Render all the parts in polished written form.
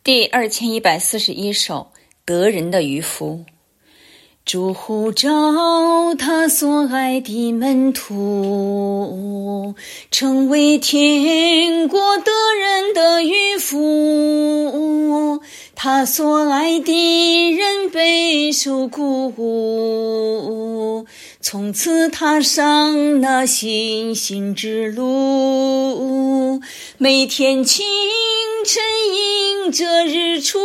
第2141首，得人的渔夫。主呼召他所爱的门徒，成为天国得人的渔夫。他所爱的人备受鼓舞，从此踏上那信心之路。每天清晨迎着日出，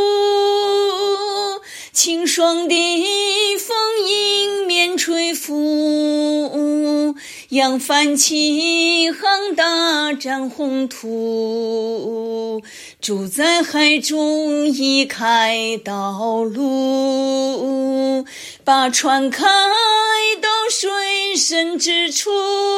清爽的风迎面吹拂，扬帆起航，大展宏图。主在海中已开道路，把船开到水深之处，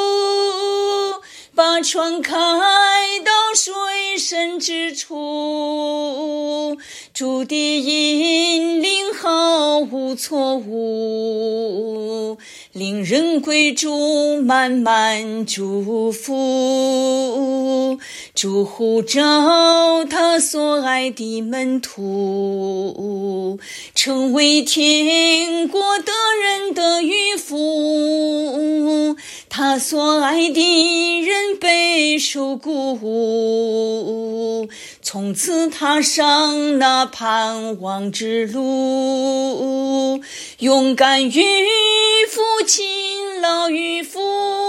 把船开到水深之处。主的引领毫无错误，令人归主满满祝福。主呼召他所爱的门徒，成为天国得人的渔夫。他所爱的人备受鼓舞，从此踏上那盼望之路。勇敢渔夫，勤劳渔夫，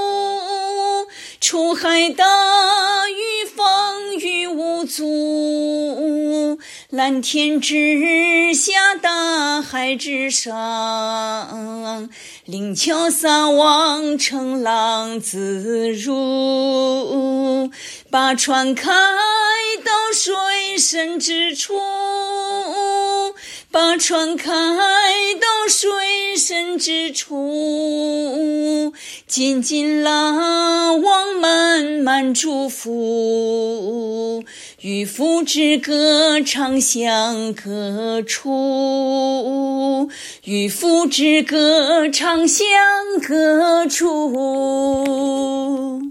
出海打鱼，风雨无阻。蓝天之下，大海之上，灵巧撒网，乘浪自如。把船开到水深之处，把船开到水深之处。紧紧拉网，满满祝福。渔夫之歌唱响各处，渔夫之歌唱响各处。